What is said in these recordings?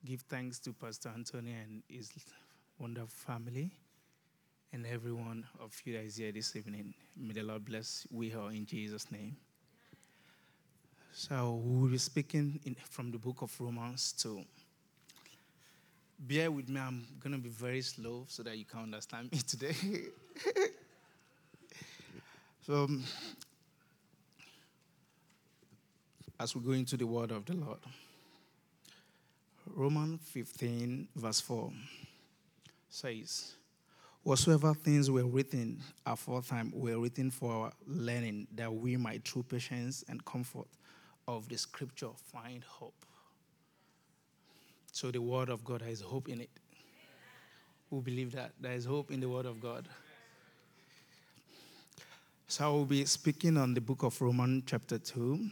give thanks to Pastor Anthony and his wonderful family and every one of you that is here this evening. May the Lord bless we all in Jesus' name. So we will be speaking from the book of Romans 2. Bear with me, I'm going to be very slow so that you can understand me today. So, as we go into the word of the Lord, Romans 15, verse 4 says, whatsoever things were written aforetime were written for our learning, that we might through patience and comfort of the scripture find hope. So the word of God, there is hope in it. Who believe that? There is hope in the word of God. So I will be speaking on the book of Romans chapter 2.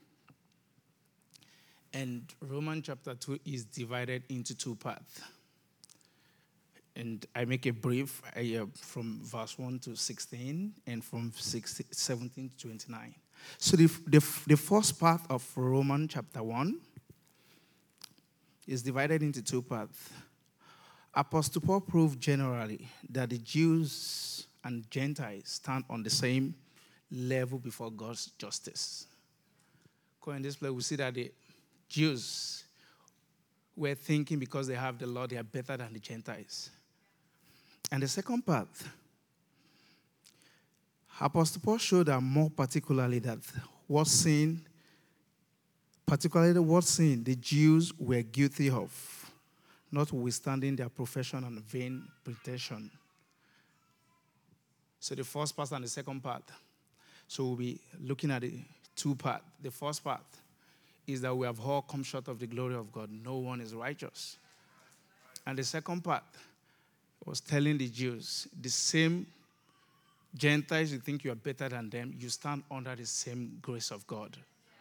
And Romans chapter 2 is divided into two parts. And I make a brief from verse 1 to 16 and from 17 to 29. So the first part of Romans chapter 1 is divided into two parts. Apostle Paul proved generally that the Jews and Gentiles stand on the same level before God's justice. In this place, we see that the Jews were thinking because they have the law, they are better than the Gentiles. And the second part, Apostle Paul showed that more particularly that what sin the Jews were guilty of, notwithstanding their profession and vain pretension. So the first part and the second part. So we'll be looking at the two parts. The first part is that we have all come short of the glory of God. No one is righteous. And the second part was telling the Jews, the same Gentiles, you think you are better than them, you stand under the same grace of God.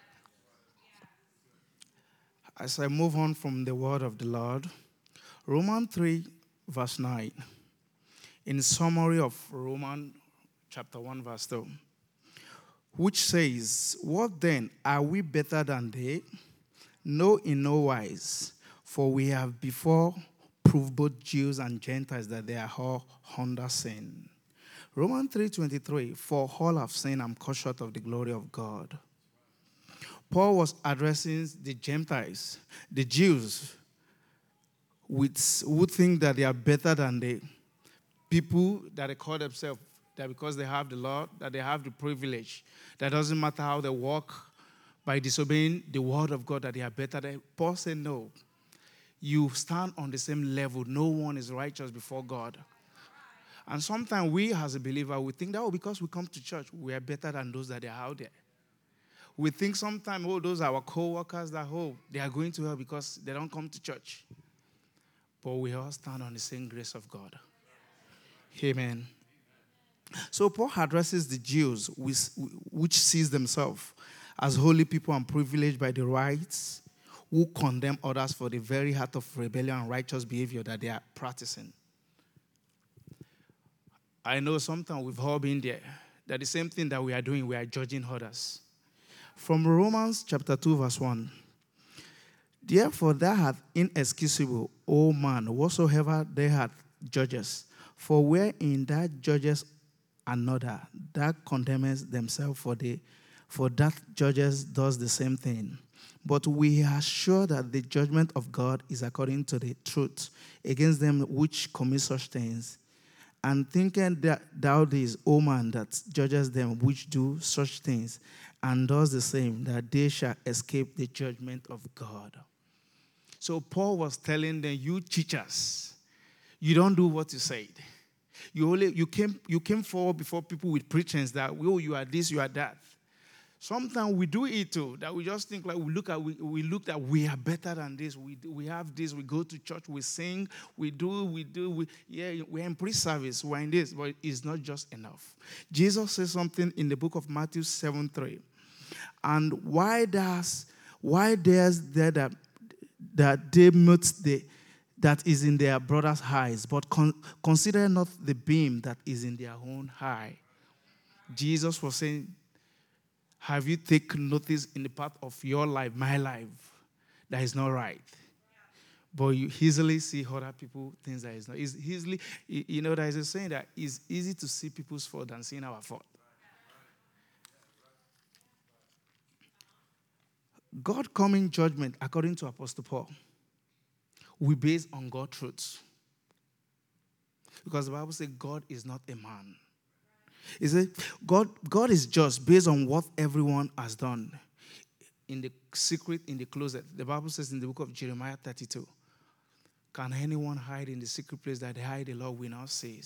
As I move on from the word of the Lord, Romans 3, verse 9, in summary of Romans chapter 1, verse 2, which says, what then? Are we better than they? No, in no wise. For we have before proved both Jews and Gentiles that they are all under sin. Romans 3:23, for all have sinned and come short of the glory of God. Paul was addressing the Gentiles, the Jews, who think that they are better than the people that they call themselves, that because they have the law, that they have the privilege, that doesn't matter how they walk by disobeying the word of God, that they are better than. Paul said, no, you stand on the same level. No one is righteous before God. And sometimes we as a believer, we think that, because we come to church, we are better than those that are out there. We think sometimes, those are our co-workers that, they are going to hell because they don't come to church. But we all stand on the same grace of God. Amen. So Paul addresses the Jews, which sees themselves as holy people and privileged by the rights, who condemn others for the very heart of rebellion and righteous behavior that they are practicing. I know sometimes we've all been there, that the same thing that we are doing, we are judging others. From Romans chapter 2, verse 1, therefore thou art inexcusable, O man, whatsoever they had judges, for wherein thou judges another, that condemns themselves for that judges does the same thing. But we are sure that the judgment of God is according to the truth against them which commit such things. And thinking that thou this, O man, that judges them which do such things, and does the same, that they shall escape the judgment of God. So Paul was telling them, you teachers, you don't do what you said. You came forward before people with pretense that, you are this, you are that. Sometimes we do it too, that we just think like we look at we are better than this. We have this, we go to church, we sing, we're in pre-service, we're in this, but it's not just enough. Jesus says something in the book of Matthew 7:3. And why there's there that they mute that is in their brother's eyes, but consider not the beam that is in their own eye. Jesus was saying, have you taken notice in the part of your life, my life, that is not right? But you easily see other people things that is not. It's easily, there is a saying that it's easy to see people's fault than seeing our fault. God coming judgment, according to Apostle Paul, we base on God's truths. Because the Bible says God is not a man. It says God is just based on what everyone has done. In the secret, in the closet. The Bible says in the book of Jeremiah 32, can anyone hide in the secret place that the Lord will not see?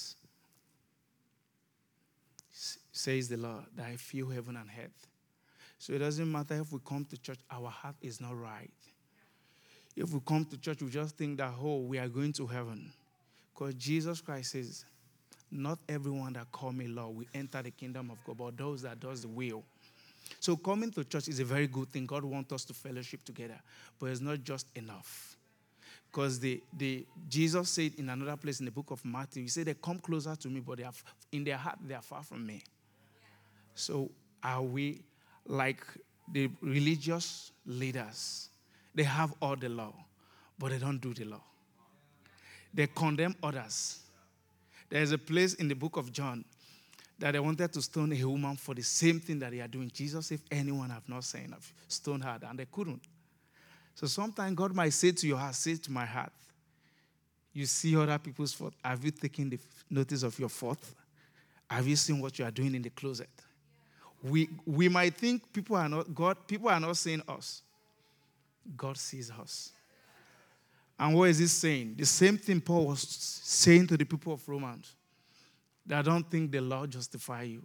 Says the Lord, that I feel heaven and earth. So it doesn't matter if we come to church, our heart is not right. If we come to church, we just think that, we are going to heaven. Because Jesus Christ says, not everyone that call me Lord will enter the kingdom of God, but those that does the will. So coming to church is a very good thing. God wants us to fellowship together. But it's not just enough. Because Jesus said in another place in the book of Matthew, he said they come closer to me, but in their heart they are far from me. So are we like the religious leaders? They have all the law, but they don't do the law. They condemn others. There's a place in the book of John that they wanted to stone a woman for the same thing that they are doing. Jesus said, if anyone have not sinned, stone her, and they couldn't. So sometimes God might say to your heart, say to my heart, you see other people's fault. Have you taken the notice of your fault? Have you seen what you are doing in the closet? We might think people are not seeing us. God sees us. And what is he saying? The same thing Paul was saying to the people of Romans. That don't think the law justify you.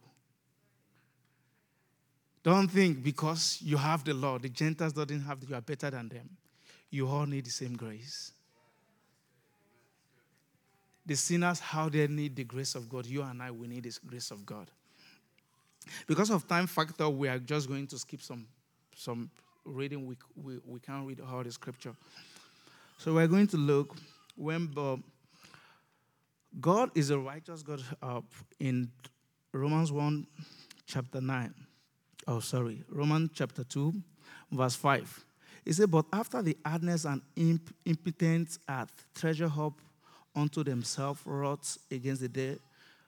Don't think because you have the law, the Gentiles don't have you are better than them. You all need the same grace. The sinners, how they need the grace of God. You and I, we need the grace of God. Because of time factor, we are just going to skip some reading. We can't read all the scripture. So we're going to look when God is a righteous God in Romans 1, chapter 9. Romans chapter 2, verse 5. It said, but after the hardness and impotence hath treasured up unto themselves wrath against the day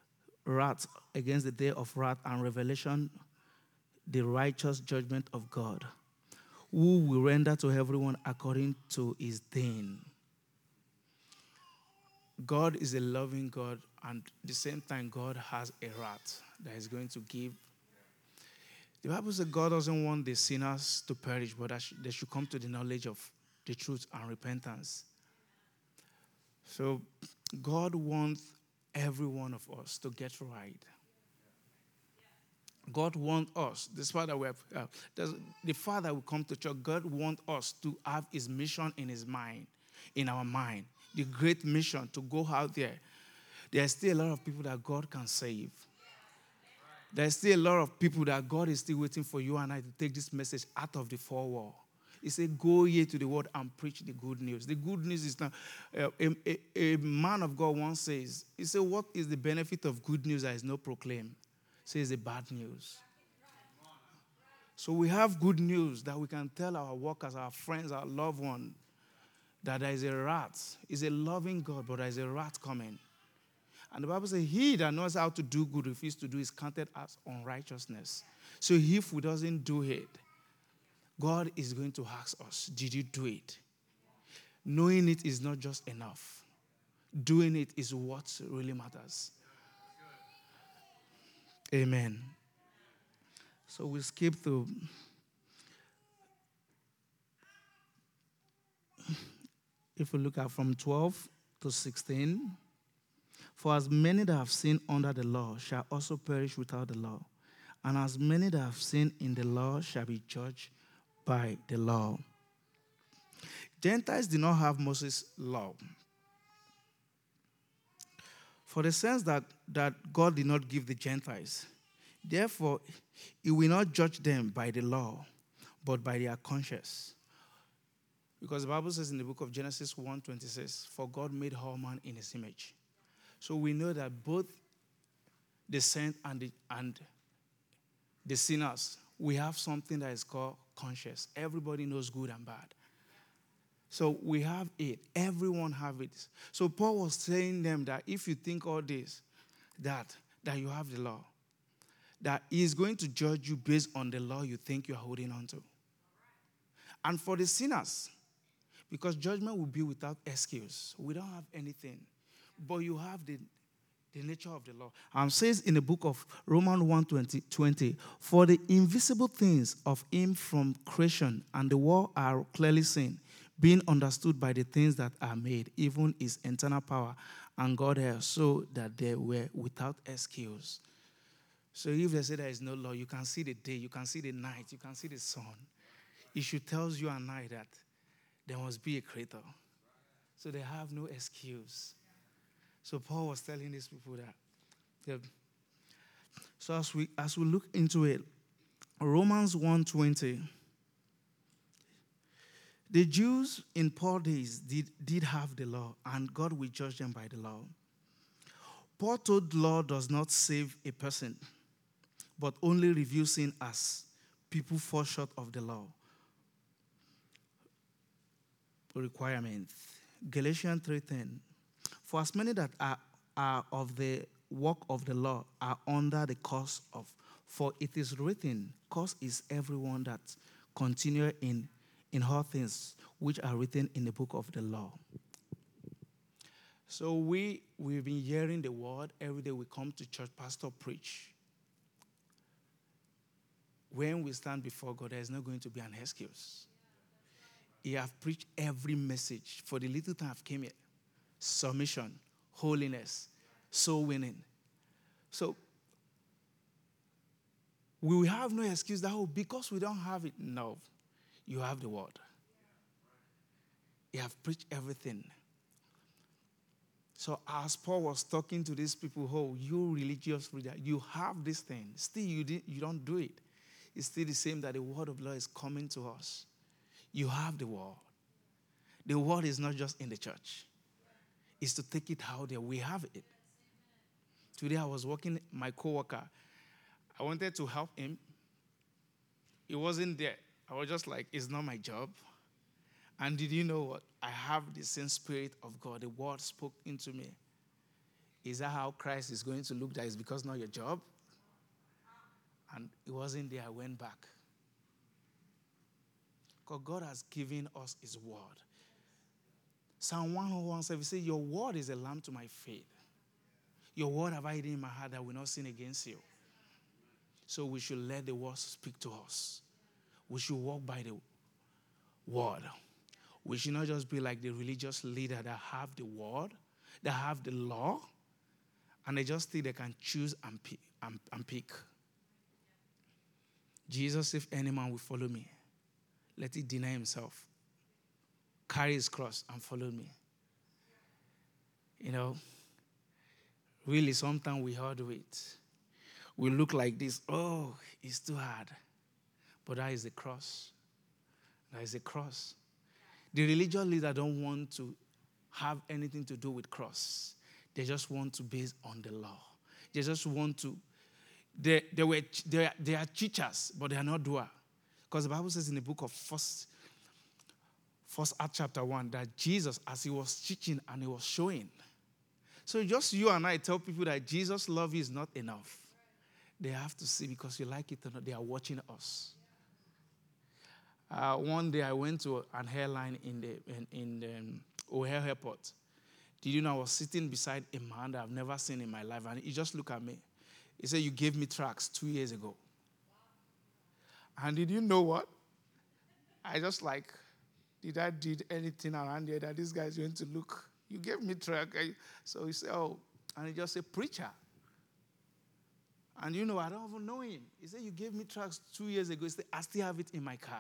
of wrath and revelation, the righteous judgment of God, who will render to everyone according to his deed. God is a loving God, and at the same time, God has a wrath that is going to give. The Bible says God doesn't want the sinners to perish, but that they should come to the knowledge of the truth and repentance. So God wants every one of us to get right. God wants us, this Father we have, the Father will come to church. God wants us to have his mission in his mind, in our mind. The great mission to go out there. There are still a lot of people that God can save. There's still a lot of people that God is still waiting for you and I to take this message out of the four walls. He said, go ye to the world and preach the good news. The good news is now, a man of God once says, he said, what is the benefit of good news that is not proclaimed? Says the bad news. So we have good news that we can tell our workers, our friends, our loved ones, that there is a wrath. He's a loving God, but there is a wrath coming. And the Bible says, he that knows how to do good refuses to do is counted as unrighteousness. So if we doesn't do it, God is going to ask us, did you do it? Knowing it is not just enough. Doing it is what really matters. Amen. So we skip through. If we look at from 12 to 16. For as many that have sinned under the law shall also perish without the law. And as many that have sinned in the law shall be judged by the law. Gentiles did not have Moses' law. For the sense that God did not give the Gentiles. Therefore, he will not judge them by the law, but by their conscience. Because the Bible says in the book of Genesis 1:26, for God made all man in his image. So we know that both the saint and the sinners, we have something that is called conscience. Everybody knows good and bad. So we have it. Everyone have it. So Paul was saying them that if you think all this, that you have the law, that he is going to judge you based on the law you think you are holding on to. And for the sinners, because judgment will be without excuse. We don't have anything. But you have the nature of the law. Says in the book of Romans 1:20, for the invisible things of him from creation and the world are clearly seen, being understood by the things that are made, even his eternal power and Godhead, so that they were without excuse. So if they say there is no law, you can see the day, you can see the night, you can see the sun. It should tell you and I that there must be a creator. So they have no excuse. So Paul was telling these people that. So as we look into it, Romans 1:20, the Jews in Paul's days did have the law, and God will judge them by the law. Paul told the law does not save a person, but only reveals sin as people fall short of the law requirements. Galatians 3:10. For as many that are of the work of the law are under the curse of, for it is written, cursed is everyone that continue in all things which are written in the book of the law. So we've been hearing the word every day. We come to church, pastor preach. When we stand before God, there is not going to be an excuse. He have preached every message for the little time I've came here. Submission, holiness, soul winning. So we will have no excuse that, because we don't have it. No, you have the word. You have preached everything. So as Paul was talking to these people, you religious reader, you have this thing. Still, you don't do it. It's still the same that the word of the Lord is coming to us. You have the word. The word is not just in the church. It's to take it out there. We have it. Today I was working, my coworker. I wanted to help him. He wasn't there. I was just like, it's not my job. And did you know what? I have the same spirit of God. The word spoke into me. Is that how Christ is going to look? That is because not your job? And it wasn't there. I went back. Because God has given us his word. Psalm 101:7 says, your word is a lamp to my feet. Your word have I hidden in my heart that I will not sin against you. So we should let the word speak to us. We should walk by the word. We should not just be like the religious leader that have the word, that have the law, and they just think they can choose and pick. Jesus, if any man will follow me, let him deny himself, carry his cross, and follow me. Really, sometimes we all do it. We look like this. It's too hard. But that is the cross. That is the cross. The religious leader don't want to have anything to do with cross. They just want to base on the law. They just want to. They are teachers, but they are not doers. Because the Bible says in the book of First Acts chapter 1 that Jesus, as he was teaching and he was showing. So just you and I tell people that Jesus' love is not enough. They have to see, because you like it or not, they are watching us. One day I went to an airline in the O'Hare Airport. Did you know I was sitting beside a man that I've never seen in my life, and he just looked at me. He said, you gave me tracts 2 years ago. And did you know what? I just did I did anything around here that this guy is going to look? You gave me tract. So he said, and he just said, preacher. And I don't even know him. He said, you gave me tracts 2 years ago. He said, I still have it in my car.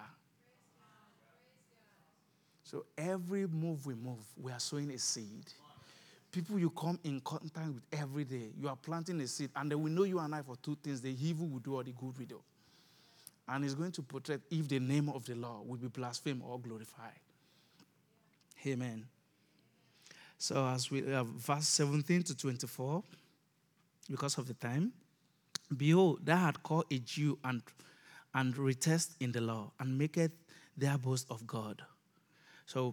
So every move we move, we are sowing a seed. People you come in contact with every day, you are planting a seed, and they will know you and I for two things: the evil will do or the good will do. And it's going to protect if the name of the Lord will be blasphemed or glorified. Amen. So as we have verse 17 to 24, because of the time, behold, thou art called a Jew and retest in the law, and maketh their boast of God. So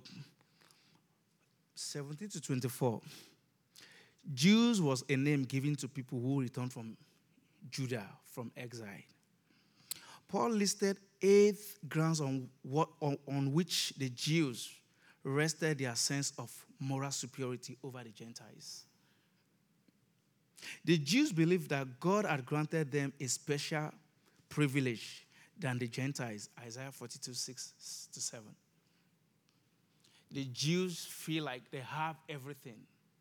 17 to 24. Jews was a name given to people who returned from Judah from exile. Paul listed 8 grounds on which the Jews rested their sense of moral superiority over the Gentiles. The Jews believed that God had granted them a special privilege than the Gentiles, Isaiah 42, 6 to 7. The Jews feel like they have everything.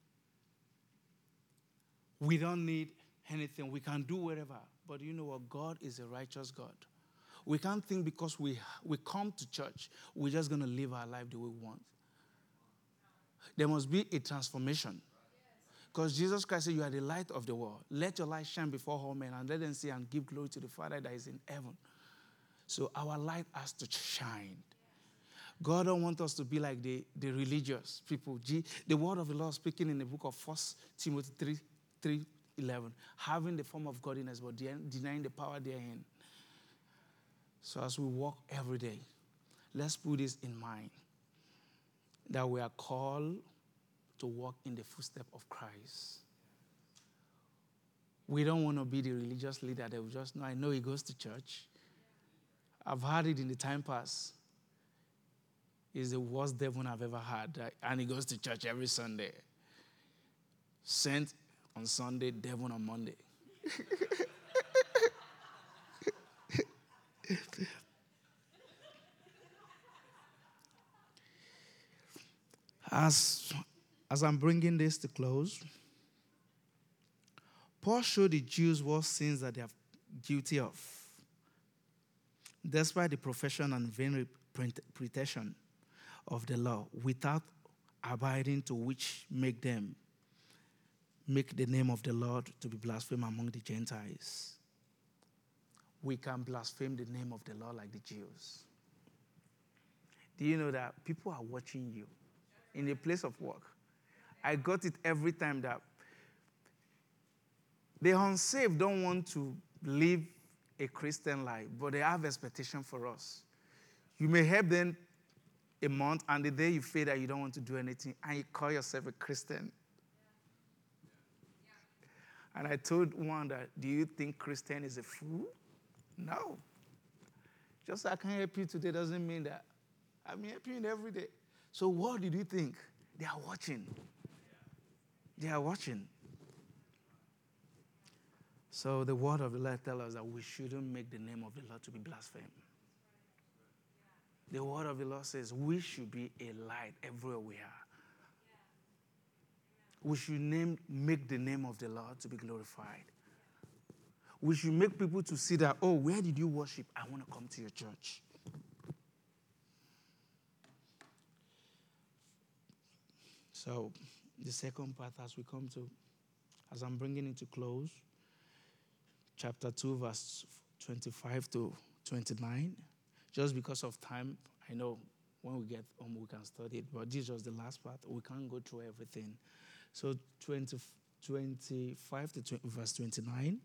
We don't need anything. We can do whatever. But you know what? God is a righteous God. We can't think because we come to church, we're just going to live our life the way we want. There must be a transformation. Because Jesus Christ said, you are the light of the world. Let your light shine before all men and let them see and give glory to the Father that is in heaven. So our light has to shine. God don't want us to be like the religious people. The word of the Lord speaking in the book of 1 Timothy 3:11, having the form of godliness but denying the power therein. So as we walk every day, let's put this in mind, that we are called to walk in the footsteps of Christ. We don't want to be the religious leader that we just know. I know he goes to church. I've heard it in the time past. He's the worst devil I've ever had. And he goes to church every Sunday. Saint on Sunday, devil on Monday. As I'm bringing this to close, Paul showed the Jews what sins that they are guilty of, despite the profession and vain pretension of the law, without abiding to which make the name of the Lord to be blasphemed among the Gentiles. We can blaspheme the name of the Lord like the Jews. Do you know that people are watching you in a place of work? I got it every time that the unsaved don't want to live a Christian life, but they have expectation for us. You may help them a month, and the day you feel that you don't want to do anything, and you call yourself a Christian. And I told one that, do you think Christian is a fool? No. Just I can't help you today doesn't mean that I'm helping you every day. So what did you think? They are watching. They are watching. So the word of the Lord tells us that we shouldn't make the name of the Lord to be blasphemed. The word of the Lord says we should be a light everywhere we are. We should make the name of the Lord to be glorified. We should make people to see that, oh, where did you worship? I want to come to your church. So the second part as I'm bringing it to close, chapter 2, verse 25 to 29. Just because of time, I know when we get home we can study it, but this was the last part. We can't go through everything. So 25 to verse 29.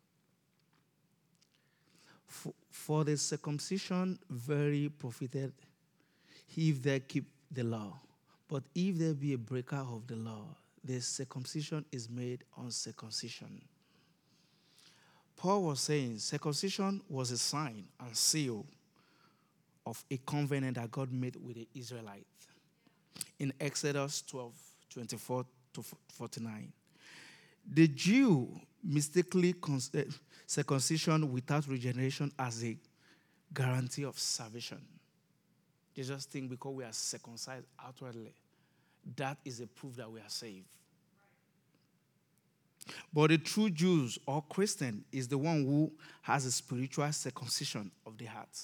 For the circumcision very profited if they keep the law. But if there be a breaker of the law, the circumcision is made uncircumcision. Paul was saying circumcision was a sign and seal of a covenant that God made with the Israelites. In Exodus 12, 24 to 49. The Jew mistakenly circumcision without regeneration as a guarantee of salvation. They just think because we are circumcised outwardly, that is a proof that we are saved. But the true Jews or Christian is the one who has a spiritual circumcision of the heart.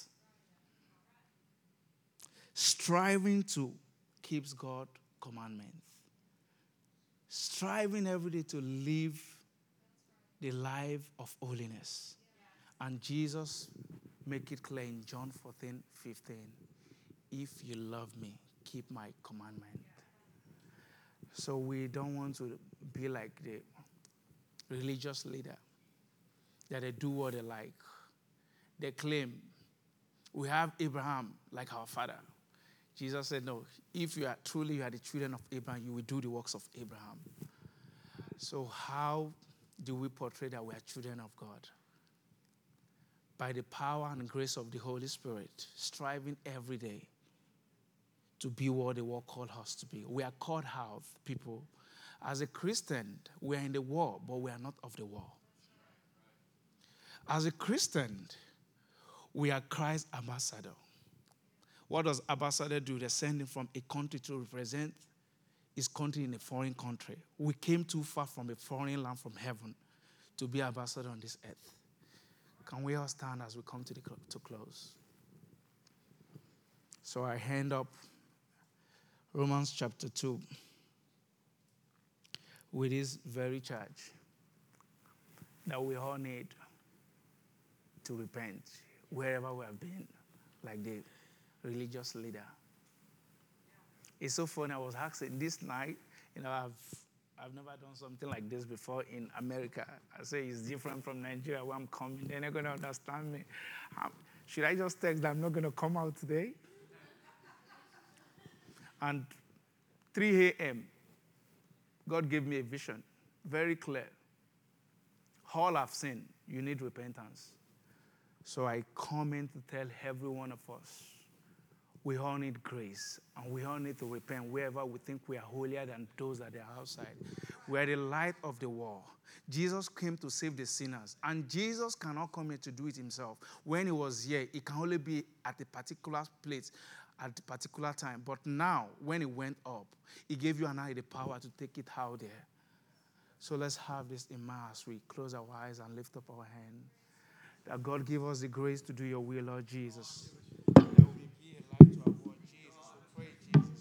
Striving to keep God's commandments. Striving every day to live the life of holiness. And Jesus make it clear in John 14:15. If you love me, keep my commandment. So we don't want to be like the religious leader, that they do what they like. They claim we have Abraham like our father. Jesus said, no, if you are truly you are the children of Abraham, you will do the works of Abraham. So how do we portray that we are children of God? By the power and grace of the Holy Spirit, striving every day to be what the world called us to be. We are called out, people. As a Christian, we are in the world, but we are not of the world. As a Christian, we are Christ's ambassador. What does ambassador do? They send him from a country to represent his country in a foreign country. We came too far from a foreign land from heaven to be ambassador on this earth. Can we all stand as we come to close? So I hand up Romans chapter 2 with this very charge that we all need to repent wherever we have been, like the religious leader. It's so funny. I was asking this night, I've never done something like this before in America. I say it's different from Nigeria where I'm coming. They're not going to understand me. Should I just text that I'm not going to come out today? And 3 a.m., God gave me a vision, very clear. All I've sinned, you need repentance. So I come in to tell every one of us, we all need grace, and we all need to repent wherever we think we are holier than those that are outside. We are the light of the world. Jesus came to save the sinners, and Jesus cannot come here to do it himself. When he was here, he can only be at a particular place at a particular time. But now, when he went up, he gave you and I the power to take it out there. So let's have this in mind as we close our eyes and lift up our hand. That God give us the grace to do your will, Lord Jesus.